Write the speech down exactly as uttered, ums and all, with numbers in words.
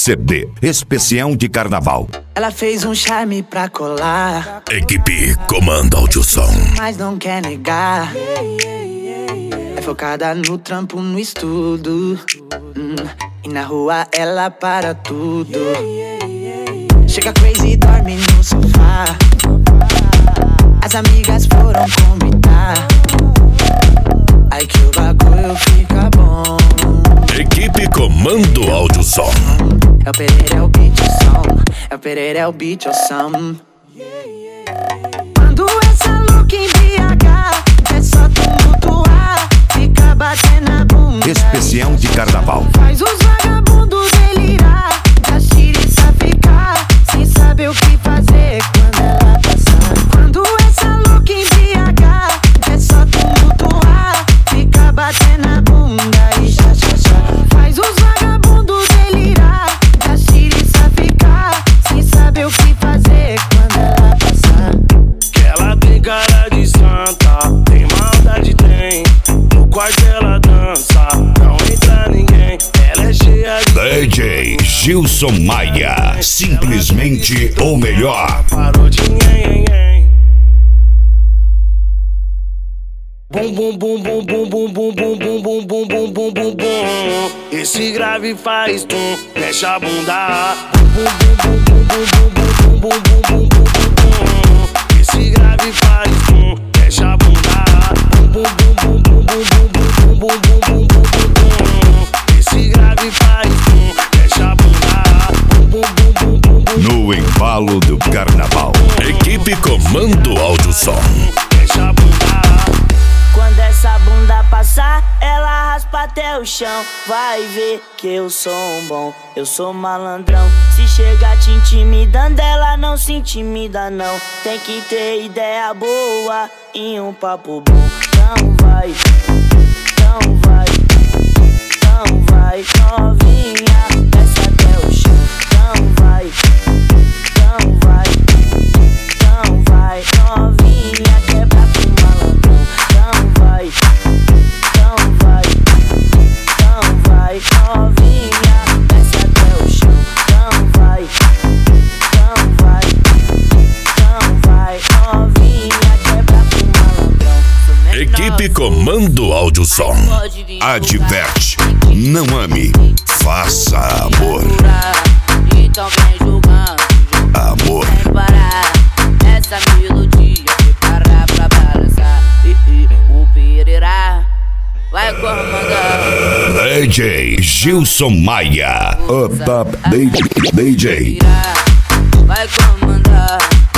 C D especial de carnaval. Ela fez um charme pra colar. Equipe Comando Audiosom. Mas não quer negar. É focada no trampo, no estudo. hum, E na rua ela para tudo. Chega crazy, dorme no sofá. As amigas foram convidar. Ai que o bagulho fica bom. Equipe Comando Audiosom. É o Pereira, é o beat, o som. É o Pereira, é o beat, o som. Quando essa look em B H é só tumultuar, fica batendo a bunda. Especial de carnaval. Faz os vagabundos delirar, da xiriça ficar sem saber o que fazer quando ela passar. Quando essa look em B H é só tumultuar, fica batendo a bunda e já, já, já. Faz os vagabundos delirar, da xiriça ficar sem saber o que fazer quando ela passar. Que ela tem cara de santa, tem maldade, tem. No quarto ela dança, não entra ninguém. Ela é cheia de D J Gilson Maia, simplesmente o melhor. Parou de nhen, nhen. Bum bum bum bum bum bum bum bum bum bum bum bum bum bum bum. Esse grave faz tum, mexe a bunda. Bum bum bum bum bum bum bum bum bum bum bum bum. Esse grave faz tum, mexe a bunda. Bum bum bum bum bum bum bum bum bum bum bum bum. Esse grave faz tum, mexe a bunda. Bum bum bum bum bum. No embalo do carnaval. Equipe Comando Audiosom. Mexe a bunda. Quando essa bunda passar, ela raspa até o chão. Vai ver que eu sou um bom, eu sou malandrão. Se chegar te intimidando, ela não se intimida não. Tem que ter ideia boa e um papo bom. Então vai, então vai, então vai, novinha, desce até o chão. Então vai, então vai, então vai, novinha, quebra com malandrão. Então vai, então vai, então vai, novinha, desce até o chão. Então vai, então vai, então vai, novinha, quebra com malandrão. Equipe Comando Audiosom. Adverte, não ame, faça amor. Então vem julgando, Amor. sem parar. Essa melodia prepara pra balançar. E, e o Pereira vai comandar. D J Gilson Maia, o top D J. Vai comandar.